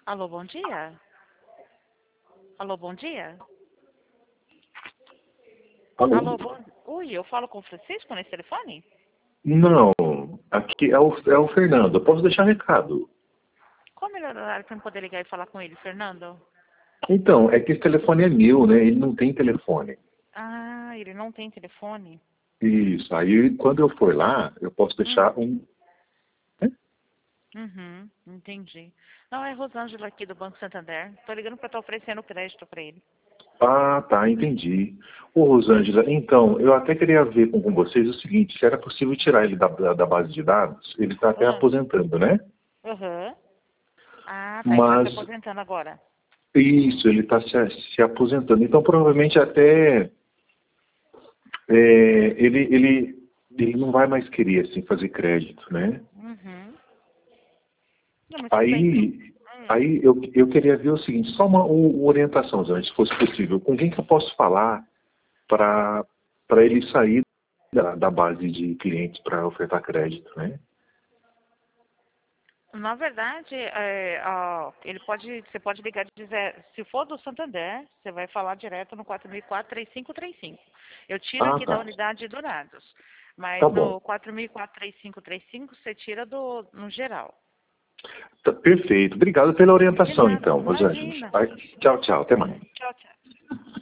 Alô, bom dia? Alô, bom dia? Alô? Alô, Oi, eu falo com o Francisco nesse telefone? Não, aqui é o Fernando. Eu posso deixar recado. Qual o melhor horário para eu poder ligar e falar com ele, Fernando? Então, é que esse telefone é meu, né? Ele não tem telefone. Ah, ele não tem telefone? Isso. Aí, quando eu for lá, eu posso Hum, deixar um. Né? entendi. Não, é Rosângela aqui do Banco Santander. Tô ligando para estar oferecendo crédito para ele. Ah, tá, entendi. Ô, Rosângela, então, eu até queria ver com vocês o seguinte: se era possível tirar ele da base de dados. Ele está até Ah, aposentando, né? aham. Ah, tá, ele tá se Mas, aposentando agora. isso, ele está se aposentando. Então, provavelmente até é, ele não vai mais querer assim, fazer crédito, né? Uhum. Não, mas tudo bem então. Aí, aí eu queria ver o seguinte, só uma orientação, Zé, se fosse possível. Com quem que eu posso falar para ele sair da base de clientes para ofertar crédito, né? Na verdade, você pode ligar de dizer, se for do Santander, você vai falar direto no 4004-3535. Eu tiro Ah, aqui da tá. unidade de Dourados, Tá mas bom. no 4004-3535 você tira no geral. Tá, perfeito. Obrigado pela De orientação, nada, então, Rosângela. imagina. Tchau, tchau. Até mais. Tchau, tchau.